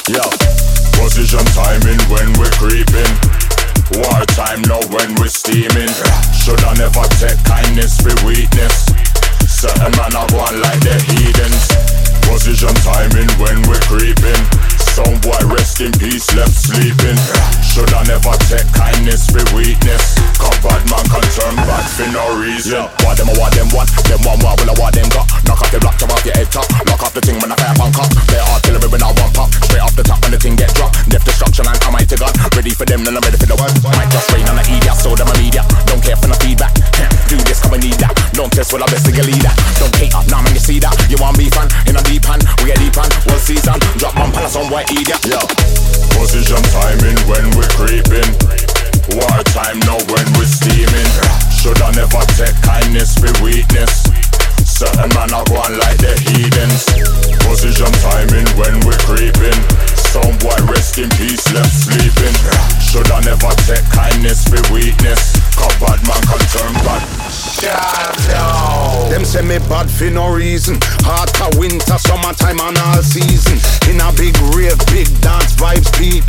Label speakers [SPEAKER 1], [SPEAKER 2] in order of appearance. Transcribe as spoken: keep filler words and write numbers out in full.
[SPEAKER 1] Yo, position timing when we're creeping. War time now when we're steaming. Shoulda never take kindness for weakness. Certain man are going like the heathens. Position timing when we're creeping. Some boy rest in peace left sleeping. Shoulda never take kindness for weakness. Cause bad man can turn bad for no reason. Yeah. What them a what them want, them one what will a what them got. Knock off the block, chop off your head top. Knock off the thing when I fire punk up. Play artillery when I want pop. Straight off the top when the thing get dropped. Death destruction and almighty God. Ready for them, then I'm ready for the world. Might just rain on the idiot, so them a media. Don't care for no feedback. Do this, come and need that. Don't test with a best to leader. Don't cater, nah man you see that. You want beef fan, in a deep hand. We get deep hand, one season. Drop one palace on white idiot. Yo, position timing when we're creeping. War time now when we're steaming. Shoulda never take kindness for weakness. Certain man are going like the heathens. Position timing when we're creeping. Some boy rest in peace left sleeping. Shoulda never take kindness for weakness. Cause bad man can turn bad. Them say me bad for no reason. Hotter winter, summertime and all season. In a big rave, big dance vibes peak.